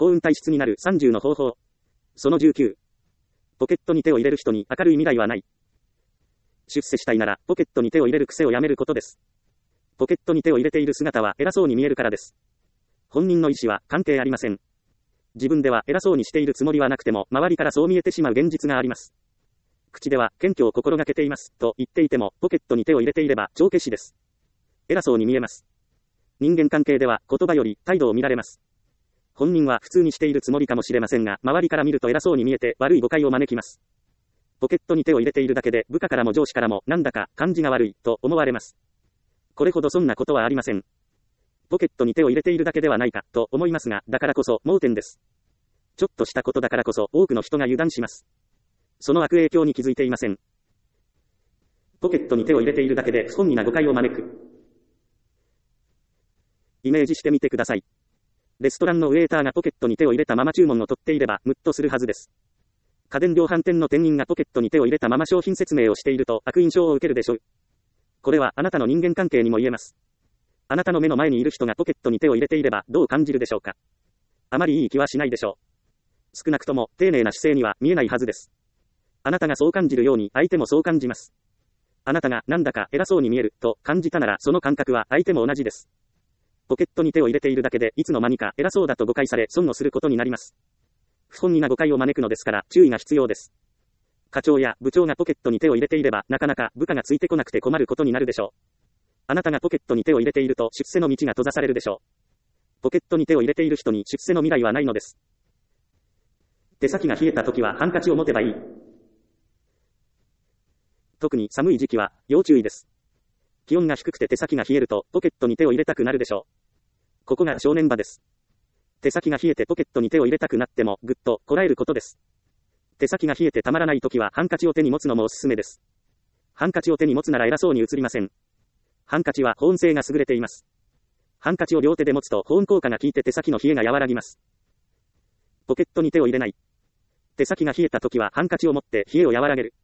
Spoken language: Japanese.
幸運体質になる30の方法。その19。ポケットに手を入れる人に明るい未来はない。出世したいなら、ポケットに手を入れる癖をやめることです。ポケットに手を入れている姿は偉そうに見えるからです。本人の意思は関係ありません。自分では偉そうにしているつもりはなくても、周りからそう見えてしまう現実があります。口では、謙虚を心がけています、と言っていても、ポケットに手を入れていれば、帳消しです。偉そうに見えます。人間関係では、言葉より態度を見られます。本人は普通にしているつもりかもしれませんが、周りから見ると偉そうに見えて、悪い誤解を招きます。ポケットに手を入れているだけで、部下からも上司からも、なんだか、感じが悪い、と思われます。これほどそんなことはありません。ポケットに手を入れているだけではないか、と思いますが、だからこそ、盲点です。ちょっとしたことだからこそ、多くの人が油断します。その悪影響に気づいていません。ポケットに手を入れているだけで不本意な誤解を招く。イメージしてみてください。レストランのウェーターがポケットに手を入れたまま注文を取っていれば、ムッとするはずです。家電量販店の店員がポケットに手を入れたまま商品説明をしていると悪印象を受けるでしょう。これはあなたの人間関係にも言えます。あなたの目の前にいる人がポケットに手を入れていればどう感じるでしょうか。あまりいい気はしないでしょう。少なくとも丁寧な姿勢には見えないはずです。あなたがそう感じるように相手もそう感じます。あなたがなんだか偉そうに見えると感じたならその感覚は相手も同じです。ポケットに手を入れているだけでいつの間にか偉そうだと誤解され損をすることになります。不本意な誤解を招くのですから注意が必要です。課長や部長がポケットに手を入れていればなかなか部下がついてこなくて困ることになるでしょう。あなたがポケットに手を入れていると出世の道が閉ざされるでしょう。ポケットに手を入れている人に出世の未来はないのです。手先が冷えた時はハンカチを持てばいい。特に寒い時期は要注意です。気温が低くて手先が冷えるとポケットに手を入れたくなるでしょう。ここが正念場です。手先が冷えてポケットに手を入れたくなってもぐっとこらえることです。手先が冷えてたまらない時はハンカチを手に持つのもおすすめです。ハンカチを手に持つなら偉そうに映りません。ハンカチは保温性が優れています。ハンカチを両手で持つと保温効果が効いて手先の冷えが和らぎます。ポケットに手を入れない。手先が冷えた時はハンカチを持って冷えを和らげる。